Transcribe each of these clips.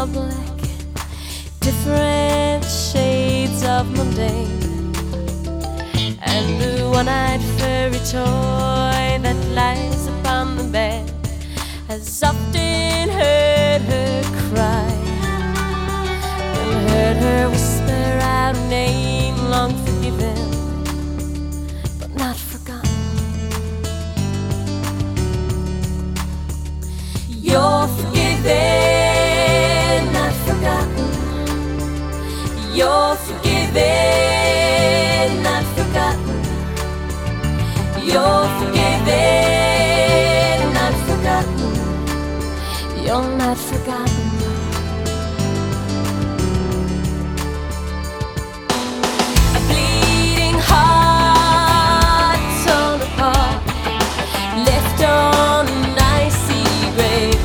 all black, different shades of mundane, and the one-eyed furry toy that lies upon the bed has often heard her cry and heard her whisper out a name long forgiven but not forgotten. You're forgiven, not forgotten. You're forgiven, not forgotten. You're forgiven, not forgotten. You're not forgotten. A bleeding heart torn apart, left on an icy grave,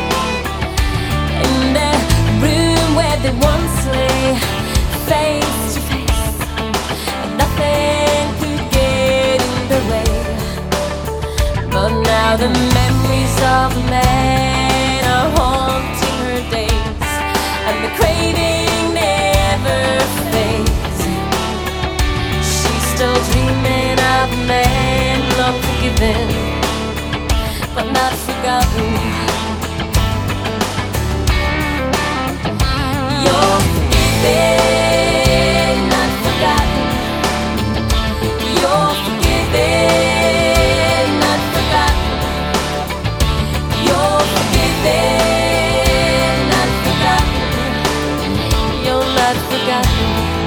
in the room where they once lay face to face, nothing could get in the way. But now the memories of a man are haunting her days, and the craving never fades. She's still dreaming of a man long forgiven but not forgotten. You're forgiven, not forgotten. You're forgiven, not forgotten. You're forgiven, not forgotten. You're not forgotten.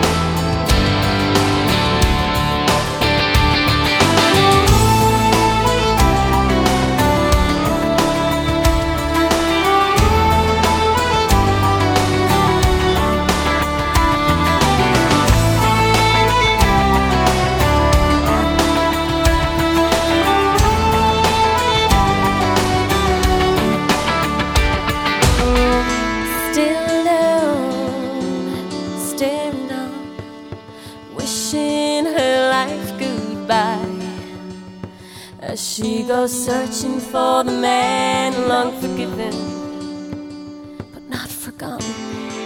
Wishing her life goodbye as she goes searching for the man long forgiven but not forgotten.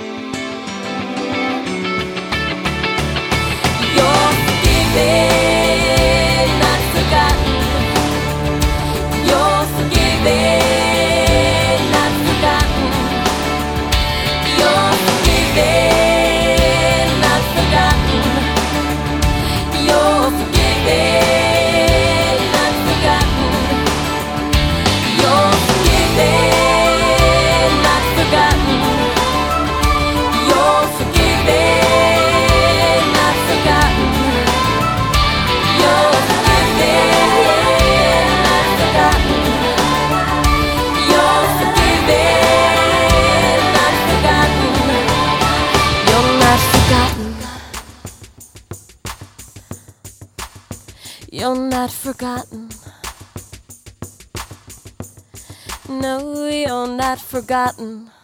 You're forgiven, not forgotten. You're forgiven, not forgotten. You're forgiven, not forgotten. You're forgiven, not forgotten. You're forgiven, not forgotten. You're forgiven, not forgotten. You're forgiven, not forgotten. You're forgiven, not forgotten. You're not forgotten. You're not forgotten. No, you're not forgotten.